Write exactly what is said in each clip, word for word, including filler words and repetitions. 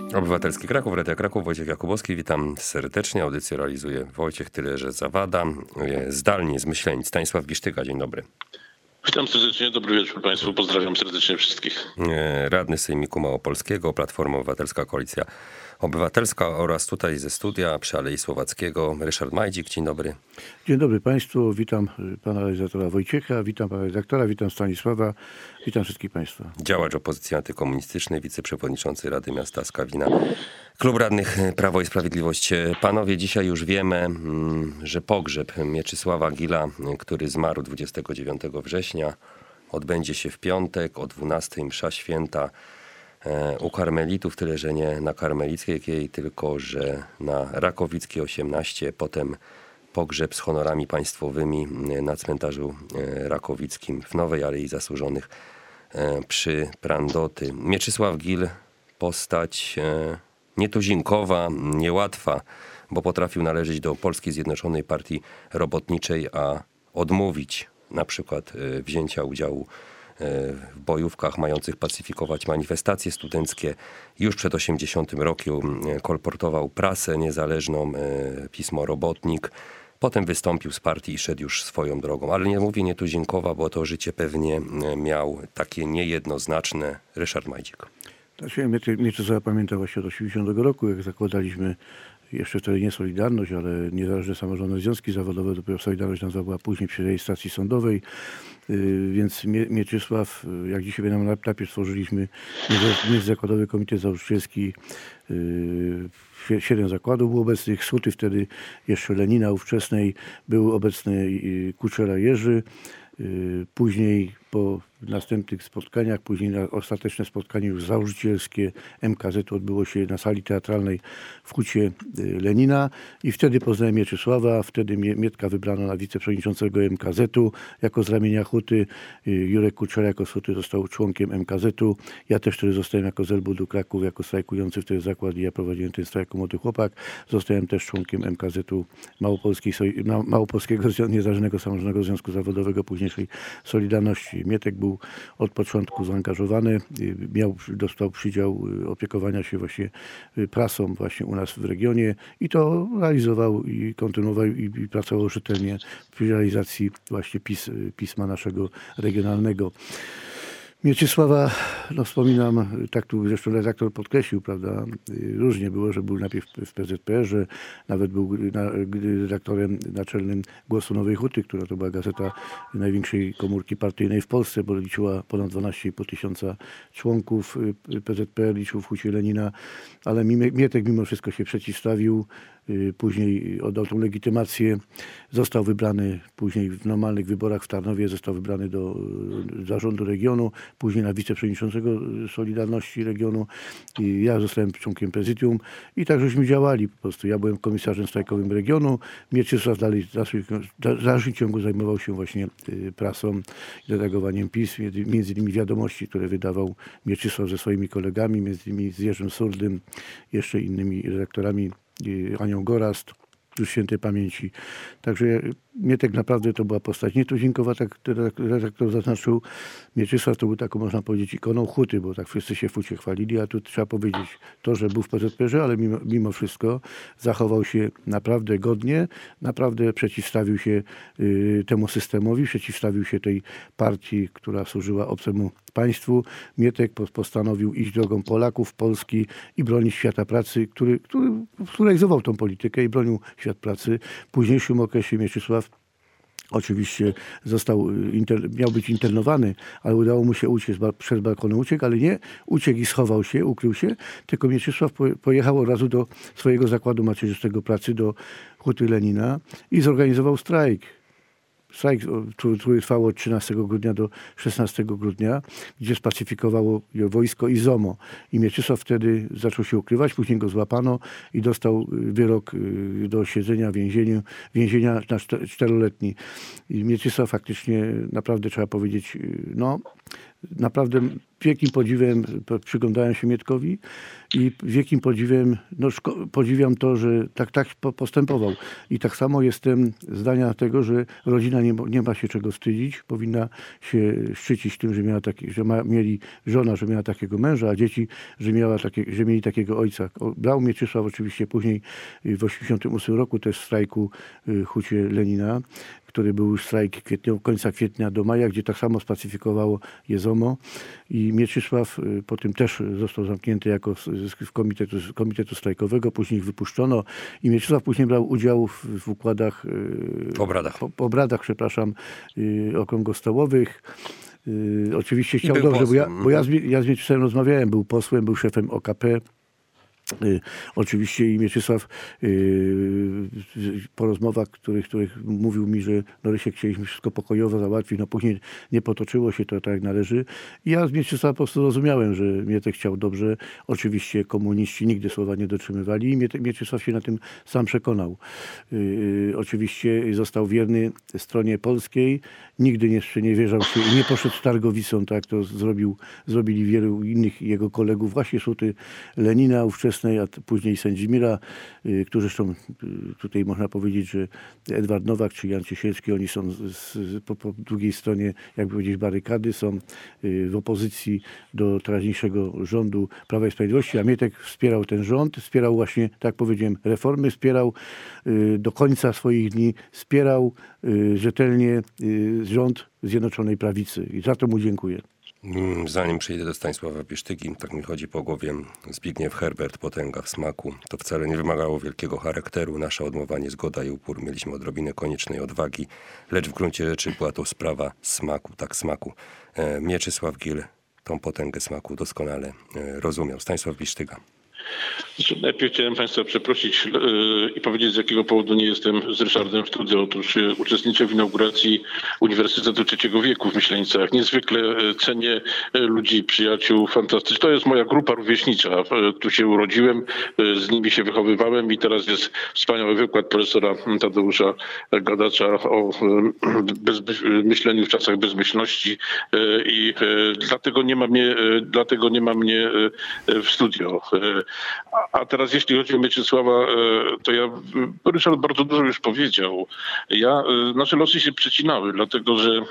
Obywatelski Kraków, Radia Kraków, Wojciech Jakubowski. Witam serdecznie. Audycję realizuje Wojciech Tylerze-Zawada. Zdalnie z Myślenic Stanisław Gisztyga. Dzień dobry. Witam serdecznie, dobry wieczór Państwu, pozdrawiam serdecznie wszystkich. Radny Sejmiku Małopolskiego, Platforma Obywatelska, Koalicja Obywatelska oraz tutaj ze studia przy Alei Słowackiego Ryszard Majdzik. Dzień dobry. Dzień dobry Państwu, witam pana realizatora Wojciecha, witam pana redaktora, witam Stanisława, witam wszystkich Państwa. Działacz opozycji antykomunistycznej, wiceprzewodniczący Rady Miasta Skawina, Klub Radnych Prawo i Sprawiedliwość. Panowie, dzisiaj już wiemy, że pogrzeb Mieczysława Gila, który zmarł dwudziestego dziewiątego września, odbędzie się w piątek o dwunastej msza święta u karmelitów, tyle że nie na Karmelickiej, tylko że na Rakowickiej osiemnaście, potem pogrzeb z honorami państwowymi na cmentarzu rakowickim w Nowej Alei Zasłużonych przy Prandoty. Mieczysław Gil, postać nietuzinkowa, niełatwa, bo potrafił należeć do Polskiej Zjednoczonej Partii Robotniczej, a odmówić na przykład wzięcia udziału w bojówkach mających pacyfikować manifestacje studenckie. Już przed osiemdziesiątym rokiem kolportował prasę niezależną, pismo Robotnik. Potem wystąpił z partii i szedł już swoją drogą. Ale nie mówię nietuzinkowa, bo to życie pewnie miał takie niejednoznaczne. Ryszard Majdzik. Znaczy, mnie, mnie to zapamięta właśnie od osiemdziesiątego roku, jak zakładaliśmy jeszcze wtedy nie Solidarność, ale niezależne samorządne związki zawodowe. Dopiero Solidarność nazwa była później przy rejestracji sądowej. Yy, więc Mie Mieczysław, jak dzisiaj na najpierw stworzyliśmy Międzyzakładowy Komitet Założycielski. Yy, siedem zakładów było obecnych. Suty wtedy jeszcze Lenina ówczesnej. Był obecny yy, Kuczera Jerzy. Yy, później po następnych spotkaniach, później na ostateczne spotkanie już założycielskie M K Z odbyło się na sali teatralnej w Hucie Lenina i wtedy poznałem Mieczysława, wtedy Mietka wybrano na wiceprzewodniczącego M K Z-u jako z ramienia Huty. Jurek Kuczera jako z Huty został członkiem M K Z-u. Ja też wtedy zostałem jako z Elbudu Kraków, jako strajkujący wtedy zakład i ja prowadziłem ten strajk Młody Chłopak. Zostałem też członkiem M K Z-u Małopolskiej, Małopolskiego Niezależnego Samorządnego Związku Zawodowego, późniejszej Solidarności. Mietek był od początku zaangażowany, miał, dostał przydział opiekowania się właśnie prasą właśnie u nas w regionie i to realizował i kontynuował i, i pracował rzetelnie przy realizacji właśnie pis, pisma naszego regionalnego. Mieczysława, no wspominam, tak tu zresztą redaktor podkreślił, prawda, różnie było, że był najpierw w P Z P R, że nawet był na, redaktorem naczelnym Głosu Nowej Huty, która to była gazeta największej komórki partyjnej w Polsce, bo liczyła ponad dwanaście i pół tysiąca członków. P Z P R liczył w Hucie Lenina, ale Mietek mimo wszystko się przeciwstawił. Później oddał tą legitymację, został wybrany później w normalnych wyborach w Tarnowie, został wybrany do zarządu regionu, później na wiceprzewodniczącego Solidarności regionu. I ja zostałem członkiem prezydium i tak żeśmy działali po prostu. Ja byłem komisarzem strajkowym regionu, Mieczysław dalej w dalszym ciągu zajmował się właśnie prasą i redagowaniem pism, między innymi wiadomości, które wydawał Mieczysław ze swoimi kolegami, między innymi z Jerzym Surdym, jeszcze innymi redaktorami, Anią Gorast, już świętej pamięci. Także Mietek naprawdę to była postać nietuzinkowa, tak redaktor zaznaczył. Mieczysław to był taką, można powiedzieć, ikoną Huty, bo tak wszyscy się w Hucie chwalili, a tu trzeba powiedzieć to, że był w P Z P R-ze, ale mimo, mimo wszystko zachował się naprawdę godnie, naprawdę przeciwstawił się y, temu systemowi, przeciwstawił się tej partii, która służyła obcemu państwu. Mietek postanowił iść drogą Polaków, Polski i bronić świata pracy, który, który, który realizował tą politykę i bronił świat pracy. W późniejszym okresie Mieczysław oczywiście został, inter, miał być internowany, ale udało mu się uciec, przez balkony uciekł, ale nie uciekł i schował się, ukrył się, tylko Mieczysław pojechał od razu do swojego zakładu macierzystego pracy, do Huty Lenina i zorganizował strajk. Strajk, który trwał od trzynastego grudnia do szesnastego grudnia, gdzie spacyfikowało wojsko i ZOMO. I Mieczysław wtedy zaczął się ukrywać, później go złapano i dostał wyrok do siedzenia w więzieniu, więzienia na czteroletni. I Mieczysław faktycznie, naprawdę trzeba powiedzieć, no, naprawdę wielkim podziwem przyglądałem się Mietkowi i wielkim podziwem, no szko- podziwiam to, że tak, tak po- postępował. I tak samo jestem zdania tego, że rodzina nie, nie ma się czego wstydzić, powinna się szczycić tym, że miała taki, że ma, mieli żona, że miała takiego męża, a dzieci, że, miała takie, że mieli takiego ojca. O, brał Mieczysław oczywiście później y, w osiemdziesiątym ósmym roku też w strajku y, Hucie Lenina, który był strajk kwietniowy, końca kwietnia do maja, gdzie tak samo spacyfikowało Jezomo i Mieczysław y, po tym też został zamknięty jako z, z komitetu, z komitetu strajkowego, później ich wypuszczono i Mieczysław później brał udział w, w układach, y, W obradach. po, obradach, przepraszam, y, okrągłostołowych. Y, oczywiście chciał był dobrze, bo ja, posłem. bo ja z, ja z Mieczysławem rozmawiałem, był posłem, był szefem O K P. Y, oczywiście i Mieczysław y, po rozmowach, których, których mówił mi, że no Rysiek, chcieliśmy wszystko pokojowo załatwić, no później nie potoczyło się to tak jak należy. I ja z Mieczysława po prostu rozumiałem, że Mietek chciał dobrze. Oczywiście komuniści nigdy słowa nie dotrzymywali i Mietek, Mieczysław się na tym sam przekonał. Y, oczywiście został wierny stronie polskiej, nigdy jeszcze nie wierzał się i nie poszedł z Targowicą, tak to zrobił, zrobili wielu innych jego kolegów, właśnie Szuty Lenina ówczesnej, a później Sędzimira, y, którzy zresztą y, tutaj można powiedzieć, że Edward Nowak czy Jan Ciesielski, oni są z, z, po, po drugiej stronie, jakby powiedzieć, barykady, są y, w opozycji do teraźniejszego rządu Prawa i Sprawiedliwości, a Mietek wspierał ten rząd, wspierał właśnie, tak jak powiedziałem, reformy, wspierał y, do końca swoich dni, wspierał y, rzetelnie y, rząd Zjednoczonej Prawicy i za to mu dziękuję. Zanim przejdę do Stanisława Piesztyki, tak mi chodzi po głowie Zbigniew Herbert, potęga w smaku. To wcale nie wymagało wielkiego charakteru. Nasza odmowa, niezgoda i upór. Mieliśmy odrobinę koniecznej odwagi, lecz w gruncie rzeczy była to sprawa smaku, tak smaku. E, Mieczysław Gil tą potęgę smaku doskonale e, rozumiał. Stanisław Piesztyga. Najpierw chciałem Państwa przeprosić yy, i powiedzieć, z jakiego powodu nie jestem z Ryszardem w studiu. Otóż yy, uczestniczę w inauguracji Uniwersytetu Trzeciego Wieku w Myślenicach. Niezwykle yy, cenię yy, ludzi, przyjaciół, fantastycznych. To jest moja grupa rówieśnicza. Yy, tu się urodziłem, yy, z nimi się wychowywałem i teraz jest wspaniały wykład profesora Tadeusza Gadacza o yy, bez, myśleniu w czasach bezmyślności yy, i yy, dlatego nie ma mnie, yy, dlatego nie ma mnie yy, w studio. Yy, A teraz jeśli chodzi o Mieczysława, to ja, Ryszard bardzo dużo już powiedział. Ja, nasze losy się przecinały, dlatego że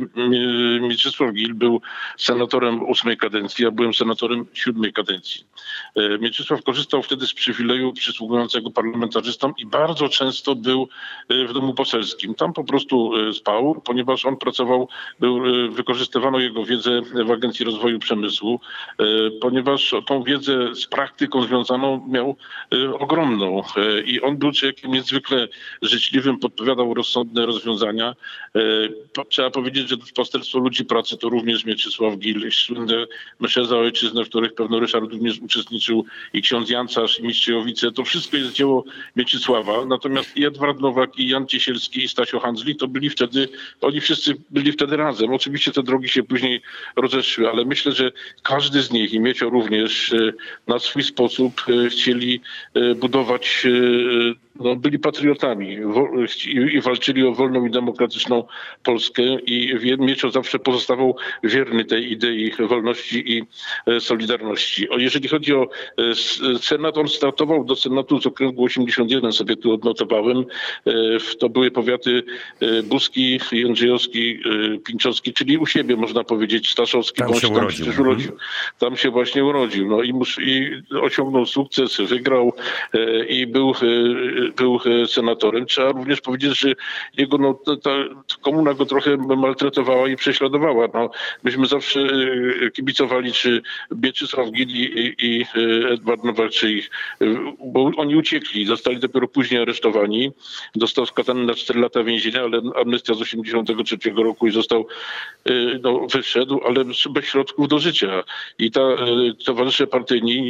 Mieczysław Gil był senatorem ósmej kadencji, ja byłem senatorem siódmej kadencji. Mieczysław korzystał wtedy z przywileju przysługującego parlamentarzystom i bardzo często był w domu poselskim. Tam po prostu spał, ponieważ on pracował, był, wykorzystywano jego wiedzę w Agencji Rozwoju Przemysłu, ponieważ tą wiedzę z praktyką związaną miał y, ogromną y, i on był człowiekiem niezwykle życzliwym, podpowiadał rozsądne rozwiązania. Y, po, trzeba powiedzieć, że Posterstwo Ludzi Pracy to również Mieczysław Gil, słynne msze za ojczyznę, w których pewno Ryszard również uczestniczył, i ksiądz Jancarz, i Mistrzejowice, to wszystko jest dzieło Mieczysława. Natomiast i Edward Nowak, i Jan Ciesielski, i Stasio Handzli to byli wtedy, oni wszyscy byli wtedy razem. Oczywiście te drogi się później rozeszły, ale myślę, że każdy z nich, i Miecio również, y, na swój sposób chcieli budować, no, byli patriotami i walczyli o wolną i demokratyczną Polskę i Miecio zawsze pozostawał wierny tej idei wolności i solidarności. Jeżeli chodzi o Senat, on startował do Senatu z okręgu osiemdziesiąt jeden, sobie tu odnotowałem. To były powiaty buski, jędrzejowski, pińczowski, czyli u siebie można powiedzieć, Staszowski. Tam się tam urodził. Się urodził. Tam się właśnie urodził. No i, mus, i osiągnął sukces, wygrał e, i był, e, był senatorem. Trzeba również powiedzieć, że jego, no, ta, ta komuna go trochę maltretowała i prześladowała. No, myśmy zawsze e, kibicowali, czy Mieczysław Gil i, i Edward Nowak, czy ich, bo oni uciekli, zostali dopiero później aresztowani. Został skazany na cztery lata więzienia, ale amnestia z osiemdziesiątego trzeciego roku i został, e, no, wyszedł, ale bez środków do życia. I ta e, towarzysze partyjni nic mu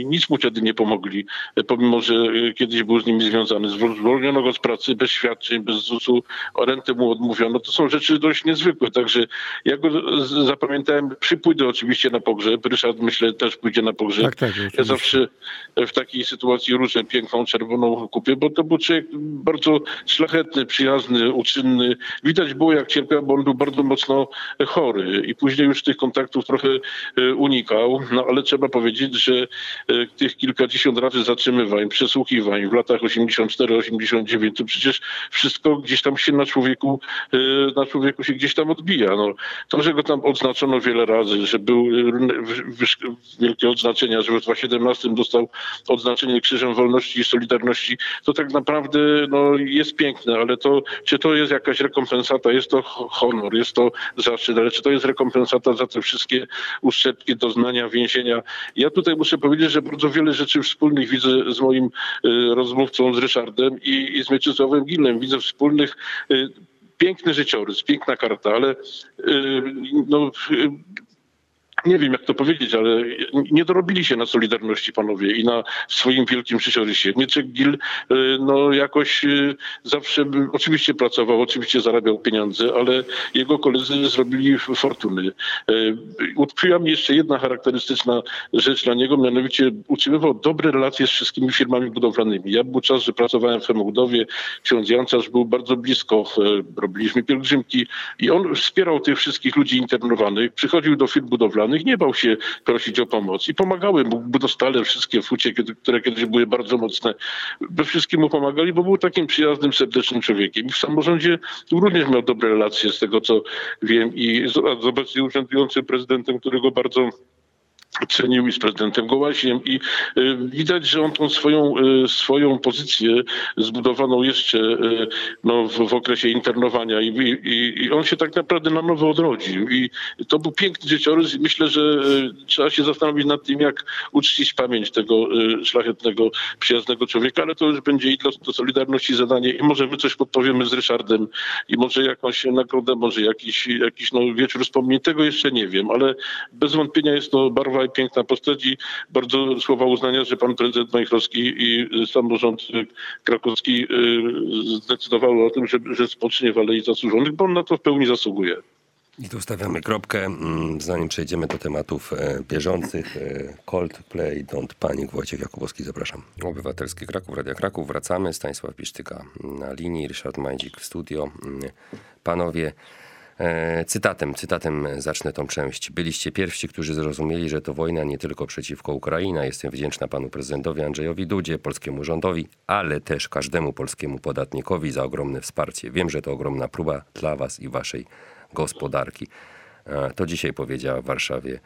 wtedy nie pomogli, pomimo że kiedyś był z nimi związany. Zwolniono go z pracy bez świadczeń, bez zusu, o rentę mu odmówiono. To są rzeczy dość niezwykłe, także ja go zapamiętałem. Przypójdę oczywiście na pogrzeb. Ryszard, myślę, też pójdzie na pogrzeb. Tak, tak, ja zawsze w takiej sytuacji różę piękną czerwoną kupię, bo to był człowiek bardzo szlachetny, przyjazny, uczynny. Widać było, jak cierpiał, bo on był bardzo mocno chory i później już tych kontaktów trochę unikał, no ale trzeba powiedzieć, że tych kilkadziesiąt razy zatrzymywań, przesłuchiwań w latach osiemdziesiąt cztery osiemdziesiąt dziewięć to przecież wszystko gdzieś tam się na człowieku, na człowieku się gdzieś tam odbija. No, to, że go tam odznaczono wiele razy, że był wielkie odznaczenia, że w dwa tysiące siedemnastym dostał odznaczenie Krzyżem Wolności i Solidarności, to tak naprawdę no, jest piękne, ale to, czy to jest jakaś rekompensata, jest to honor, jest to zaszczyt, ale czy to jest rekompensata za te wszystkie uszczerbki, doznania, więzienia. Ja tutaj muszę powiedzieć, że bardzo wiele rzeczy wspólnych widzę z moim y, rozmówcą, z Ryszardem i, i z Mieczysławem Gillem. Widzę wspólnych, y, piękny życiorys, piękna karta, ale y, no, y, nie wiem, jak to powiedzieć, ale nie dorobili się na Solidarności panowie i na swoim wielkim życiorysie. Mieczek Gill no, jakoś zawsze oczywiście pracował, oczywiście zarabiał pieniądze, ale jego koledzy zrobili fortuny. Utkwiła mi jeszcze jedna charakterystyczna rzecz dla niego, mianowicie utrzymywał dobre relacje z wszystkimi firmami budowlanymi. Ja był czas, że pracowałem w Chemobudowie, ksiądz Jancarz był bardzo blisko, robiliśmy pielgrzymki i on wspierał tych wszystkich ludzi internowanych, przychodził do firm budowlanych, nie bał się prosić o pomoc i pomagały mu budostale, wszystkie fucie, które kiedyś były bardzo mocne, we wszystkim mu pomagali, bo był takim przyjaznym, serdecznym człowiekiem. I w samorządzie również miał dobre relacje z tego, co wiem, i z, z obecnie urzędującym prezydentem, którego bardzo cenił, i z prezydentem Gołasiem i y, widać, że on tą swoją, y, swoją pozycję zbudowaną jeszcze y, no, w, w okresie internowania i, i, i on się tak naprawdę na nowo odrodził i to był piękny życiorys i myślę, że y, trzeba się zastanowić nad tym, jak uczcić pamięć tego y, szlachetnego, przyjaznego człowieka, ale to już będzie i dla, dla Solidarności zadanie i może my coś podpowiemy z Ryszardem i może jakąś nagrodę, może jakiś, jakiś no, wieczór wspomnień, tego jeszcze nie wiem, ale bez wątpienia jest to barwa i piękna postać i bardzo słowa uznania, że pan prezydent Majchrowski i samorząd krakowski zdecydowały o tym, że, że spocznie w Alei Zasłużonych, bo on na to w pełni zasługuje. I tu stawiamy kropkę, zanim przejdziemy do tematów bieżących. Coldplay, Don't Panic, Wojciech Jakubowski, zapraszam. Obywatelski Kraków, Radia Kraków, wracamy. Stanisław Pisztyka na linii, Ryszard Majdzik w studio. Panowie, Cytatem, cytatem zacznę tą część. Byliście pierwsi, którzy zrozumieli, że to wojna nie tylko przeciwko Ukrainie. Jestem wdzięczna panu prezydentowi Andrzejowi Dudzie, polskiemu rządowi, ale też każdemu polskiemu podatnikowi za ogromne wsparcie. Wiem, że to ogromna próba dla was i waszej gospodarki. To dzisiaj powiedziała w Warszawie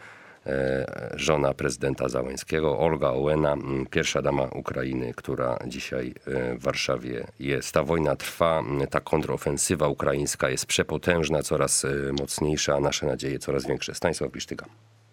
żona prezydenta Załęskiego, Olga Ołena, pierwsza dama Ukrainy, która dzisiaj w Warszawie jest. Ta wojna trwa, ta kontrofensywa ukraińska jest przepotężna, coraz mocniejsza, a nasze nadzieje coraz większe. Stanisław Pisztyka.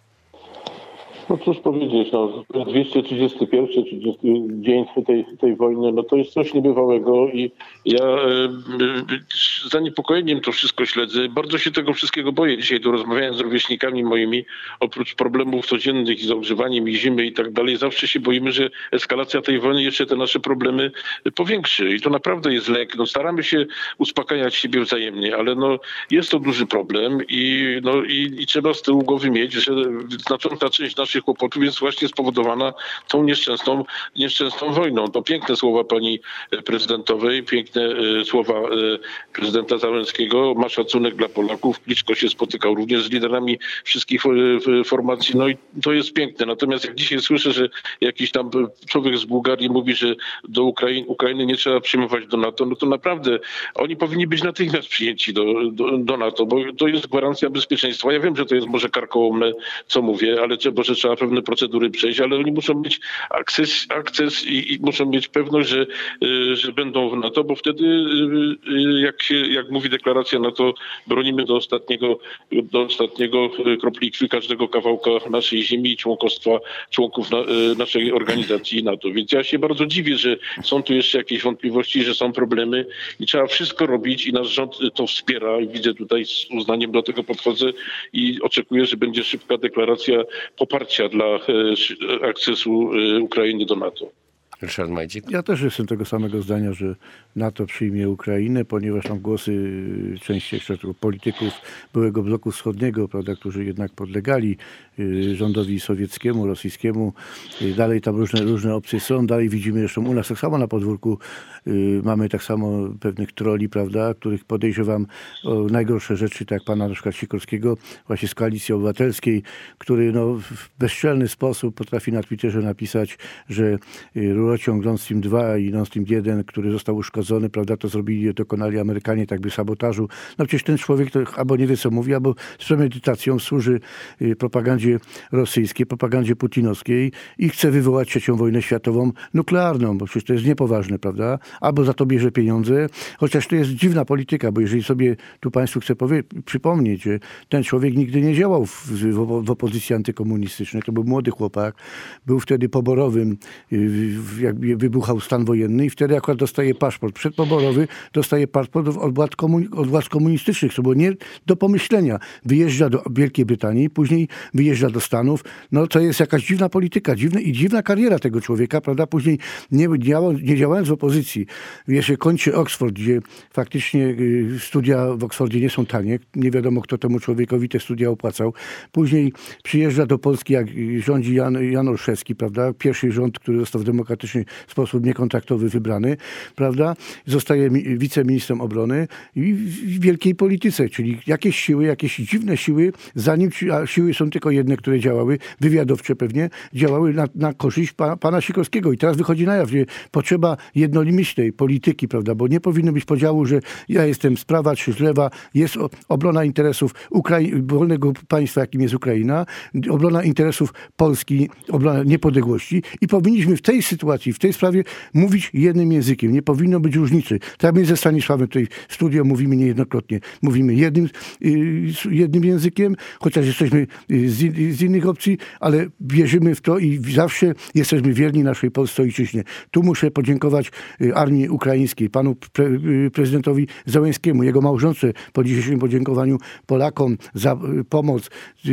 No cóż powiedzieć, no, dwieście trzydziesty pierwszy trzydziesty dzień tej, tej wojny, no to jest coś niebywałego i ja e, z zaniepokojeniem to wszystko śledzę. Bardzo się tego wszystkiego boję. Dzisiaj tu rozmawiałem z rówieśnikami moimi, oprócz problemów codziennych i z ogrzewaniem i zimy i tak dalej, zawsze się boimy, że eskalacja tej wojny jeszcze te nasze problemy powiększy i to naprawdę jest lek. No, staramy się uspokajać siebie wzajemnie, ale no, jest to duży problem i, no, i, i trzeba z tyłu głowy mieć, że znacząca część naszych kłopotów jest właśnie spowodowana tą nieszczęsną, nieszczęsną wojną. To piękne słowa pani prezydentowej, piękne słowa prezydenta Załęckiego. Ma szacunek dla Polaków. Kliczko się spotykał również z liderami wszystkich formacji. No i to jest piękne. Natomiast jak dzisiaj słyszę, że jakiś tam człowiek z Bułgarii mówi, że do Ukrainy, Ukrainy nie trzeba przyjmować do NATO, no to naprawdę oni powinni być natychmiast przyjęci do, do, do NATO, bo to jest gwarancja bezpieczeństwa. Ja wiem, że to jest może karkołomne, co mówię, ale trzeba, że trzeba pewne procedury przejść, ale oni muszą mieć akces, akces i, i muszą mieć pewność, że, że będą w NATO, bo wtedy, jak, się, jak mówi deklaracja NATO, bronimy do ostatniego, do ostatniego kropli krwi każdego kawałka naszej ziemi i członkostwa członków na, naszej organizacji NATO. Więc ja się bardzo dziwię, że są tu jeszcze jakieś wątpliwości, że są problemy i trzeba wszystko robić i nasz rząd to wspiera. Widzę tutaj z uznaniem do tego podchodzę i oczekuję, że będzie szybka deklaracja poparcia wsparcia dla akcesu Ukrainy do NATO. Ryszard Majdzik. Ja też jestem tego samego zdania, że NATO przyjmie Ukrainę, ponieważ tam głosy części jeszcze polityków byłego bloku wschodniego, prawda, którzy jednak podlegali rządowi sowieckiemu, rosyjskiemu. Dalej tam różne, różne opcje są. Dalej widzimy jeszcze u nas tak samo na podwórku mamy tak samo pewnych troli, prawda, których podejrzewam o najgorsze rzeczy, tak jak pana na przykład Sikorskiego, właśnie z Koalicji Obywatelskiej, który no, w bezczelny sposób potrafi na Twitterze napisać, że rurociąg Nord Stream dwa i Nord Stream jeden, który został uszkodzony, prawda, to zrobili, dokonali Amerykanie tak by sabotażu. No przecież ten człowiek to albo nie wie, co mówi, albo z premedytacją służy propagandzie rosyjskiej, propagandzie putinowskiej i chce wywołać trzecią wojnę światową nuklearną, bo przecież to jest niepoważne, prawda? Albo za to bierze pieniądze, chociaż to jest dziwna polityka, bo jeżeli sobie tu państwu chcę powie- przypomnieć, że ten człowiek nigdy nie działał w, w, w opozycji antykomunistycznej, to był młody chłopak, był wtedy poborowym, jak wybuchał stan wojenny i wtedy akurat dostaje paszport przedpoborowy, dostaje paszport od władz, komuni- od władz komunistycznych, co było nie do pomyślenia. Wyjeżdża do Wielkiej Brytanii, później wyjeżdża do Stanów. No to jest jakaś dziwna polityka, dziwna i dziwna kariera tego człowieka, prawda? Później nie, działa, nie działając w opozycji, jeszcze kończy Oxford, gdzie faktycznie studia w Oxfordzie nie są tanie. Nie wiadomo, kto temu człowiekowi te studia opłacał. Później przyjeżdża do Polski, jak rządzi Jan, Jan Olszewski, prawda? Pierwszy rząd, który został w demokratyczny sposób niekontraktowy wybrany, prawda? Zostaje wiceministrem obrony i w wielkiej polityce, czyli jakieś siły, jakieś dziwne siły, zanim a siły są tylko jedne, które działały, wywiadowcze pewnie, działały na, na korzyść pa, pana Sikorskiego. I teraz wychodzi na jaw, że potrzeba jednolimitej polityki, prawda? Bo nie powinno być podziału, że ja jestem z prawa czy z lewa, jest obrona interesów Ukrai- wolnego państwa, jakim jest Ukraina, obrona interesów Polski, obrona niepodległości i powinniśmy w tej sytuacji, w tej sprawie mówić jednym językiem. Nie powinno być różnicy. Tak my ze Stanisławem tutaj w studio mówimy niejednokrotnie. Mówimy jednym, jednym językiem, chociaż jesteśmy z, z innych opcji, ale wierzymy w to i zawsze jesteśmy wierni naszej polskiej ojczyźnie. Tu muszę podziękować armii ukraińskiej, panu pre, prezydentowi Zełenskiemu, jego małżonce po dzisiejszym podziękowaniu Polakom za pomoc.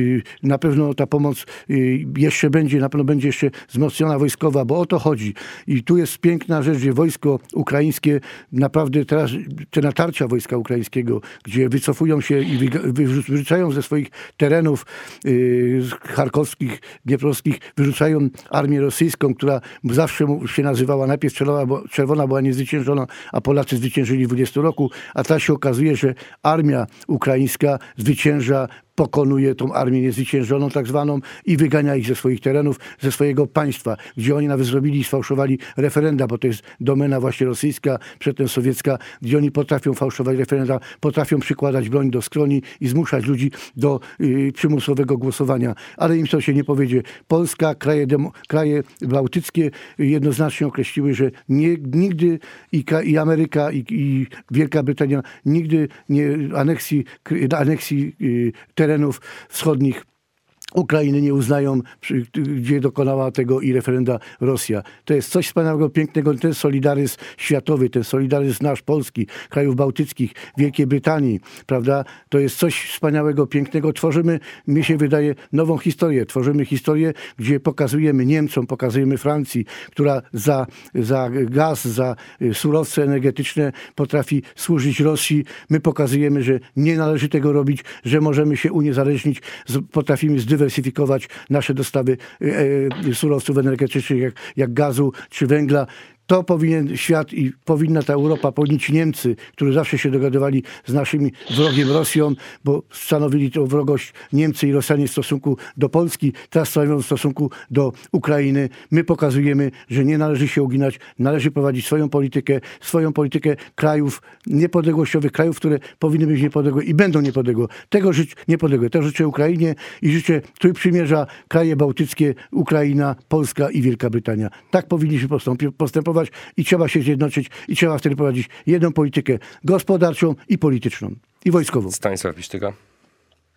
Na pewno ta pomoc jeszcze będzie, na pewno będzie jeszcze wzmocniona wojskowa, bo o to chodzi. I tu jest piękna rzecz, że wojsko ukraińskie naprawdę teraz, te natarcia wojska ukraińskiego, gdzie wycofują się i wyrzucają ze swoich terenów yy, charkowskich, dnieproskich, wyrzucają armię rosyjską, która zawsze się nazywała, najpierw czerwona, bo czerwona była niezwyciężona, a Polacy zwyciężyli w dwudziestym roku, a teraz się okazuje, że armia ukraińska zwycięża, pokonuje tą armię niezwyciężoną tak zwaną i wygania ich ze swoich terenów, ze swojego państwa, gdzie oni nawet zrobili i sfałszowali referenda, bo to jest domena właśnie rosyjska, przedtem sowiecka, gdzie oni potrafią fałszować referenda, potrafią przykładać broń do skroni i zmuszać ludzi do y, przymusowego głosowania. Ale im to się nie powiedzie. Polska, kraje, demo, kraje bałtyckie jednoznacznie określiły, że nie, nigdy i, i Ameryka, i, i Wielka Brytania nigdy nie aneksji, aneksji y, terenów wschodnich Ukrainy nie uznają, gdzie dokonała tego i referenda Rosja. To jest coś wspaniałego, pięknego, ten solidaryzm światowy, ten solidaryzm nasz, polski, krajów bałtyckich, Wielkiej Brytanii, prawda? To jest coś wspaniałego, pięknego. Tworzymy, mi się wydaje, nową historię. Tworzymy historię, gdzie pokazujemy Niemcom, pokazujemy Francji, która za, za gaz, za surowce energetyczne potrafi służyć Rosji. My pokazujemy, że nie należy tego robić, że możemy się uniezależnić, potrafimy zdywersyfikować dywersyfikować nasze dostawy e, surowców energetycznych, jak, jak gazu czy węgla. To powinien świat i powinna ta Europa, powinni ci Niemcy, którzy zawsze się dogadywali z naszym wrogiem Rosją, bo stanowili tą wrogość Niemcy i Rosjanie w stosunku do Polski, teraz stanowią w stosunku do Ukrainy. My pokazujemy, że nie należy się uginać, należy prowadzić swoją politykę, swoją politykę krajów niepodległościowych, krajów, które powinny być niepodległe i będą niepodległe. Tego życzę, niepodległe. Tego życzę Ukrainie i życzę Trójprzymierza, kraje bałtyckie, Ukraina, Polska i Wielka Brytania. Tak powinniśmy postępować. I trzeba się zjednoczyć i trzeba wtedy prowadzić jedną politykę gospodarczą i polityczną i wojskową. Stanisław Pisztyga.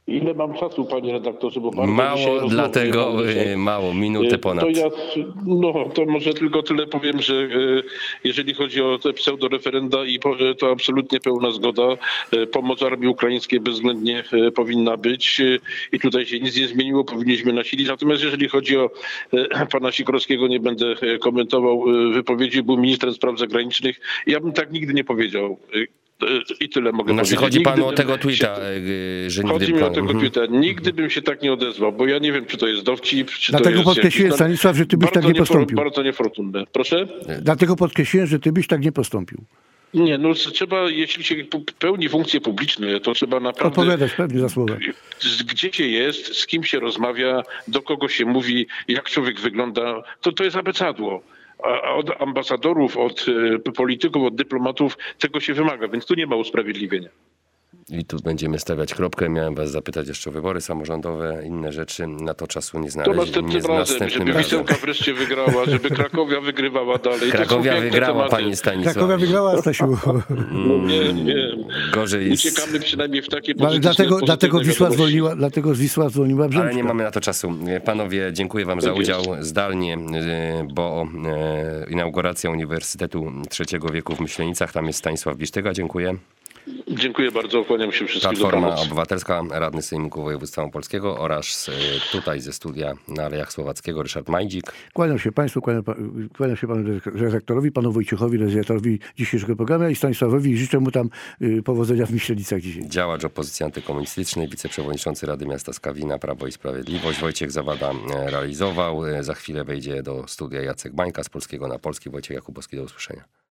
Ile mam czasu, panie redaktorze? Bo bardzo dzisiaj Mało, rozmowy dlatego mamy dzisiaj. y, mało, minutę ponad. To ja, no, to może tylko tyle powiem, że e, jeżeli chodzi o te pseudoreferenda, i po- to absolutnie pełna zgoda. E, Pomoc armii ukraińskiej bezwzględnie e, powinna być e, i tutaj się nic nie zmieniło, powinniśmy nasilić. Natomiast jeżeli chodzi o e, pana Sikorskiego, nie będę e, komentował e, wypowiedzi, był ministrem spraw zagranicznych. Ja bym tak nigdy nie powiedział. E, I tyle mogę Znaczy powiedzieć. chodzi Nigdy panu o bym tego się- tweeta, y, że nigdy Chodzi mi o pan... tego Mhm. tweeta. Nigdy bym się tak nie odezwał, bo ja nie wiem, czy to jest dowcip, czy Dlatego to jest podkreśliłem, jakiś tam- Stanisław, że ty byś bardzo tak nie niefor- postąpił. Bardzo niefortunne. Proszę? Dlatego podkreśliłem, że ty byś tak nie postąpił. Nie, no trzeba, jeśli się pu- pełni funkcje publiczne, to trzeba naprawdę... Odpowiadać pewnie za słowa. z- Gdzie się jest, z kim się rozmawia, do kogo się mówi, jak człowiek wygląda, to to jest abecadło. A a od ambasadorów, od e, polityków, od dyplomatów tego się wymaga, więc tu nie ma usprawiedliwienia. I tu będziemy stawiać kropkę. Miałem was zapytać jeszcze o wybory samorządowe, inne rzeczy. Na to czasu nie To znaleźli. następnym nie, razem, następnym żeby razem. Wisełka wreszcie wygrała, żeby Krakowia wygrywała dalej. To są Krakowia piękne wygrała, tematy. panie Stanisław. Krakowia wygrała, Stasiu. No nie, nie. Gorzej jest... Uciekamy przynajmniej w takie No, ale pozytywne, dlatego, pozytywne dlatego, Wisła wiadomości. zwolniła, dlatego Wisła zwolniła Brzęczka. Ale nie mamy na to czasu. Panowie, dziękuję wam za Tak jest. udział zdalnie, y, bo y, inauguracja Uniwersytetu Trzeciego Wieku w Myślenicach. Tam jest Stanisław Bisztyga. Dziękuję. Dziękuję bardzo, kłaniam się wszystkim. Platforma Dobranoc. Obywatelska, radny Sejmiku Województwa Opolskiego oraz y, tutaj ze studia na Alejach Słowackiego Ryszard Majdzik. Kłaniam się Państwu, kłaniam, pa- kłaniam się Panu redaktorowi, Panu Wojciechowi, realizzatorowi dzisiejszego programu i Stanisławowi i życzę mu tam y, powodzenia w Myślenicach dzisiaj. Działacz opozycji antykomunistycznej, wiceprzewodniczący Rady Miasta Skawina, Prawo i Sprawiedliwość. Wojciech Zawada e, realizował. E, Za chwilę wejdzie do studia Jacek Bańka z Polskiego na Polski. Wojciech Jakubowski, do usłyszenia.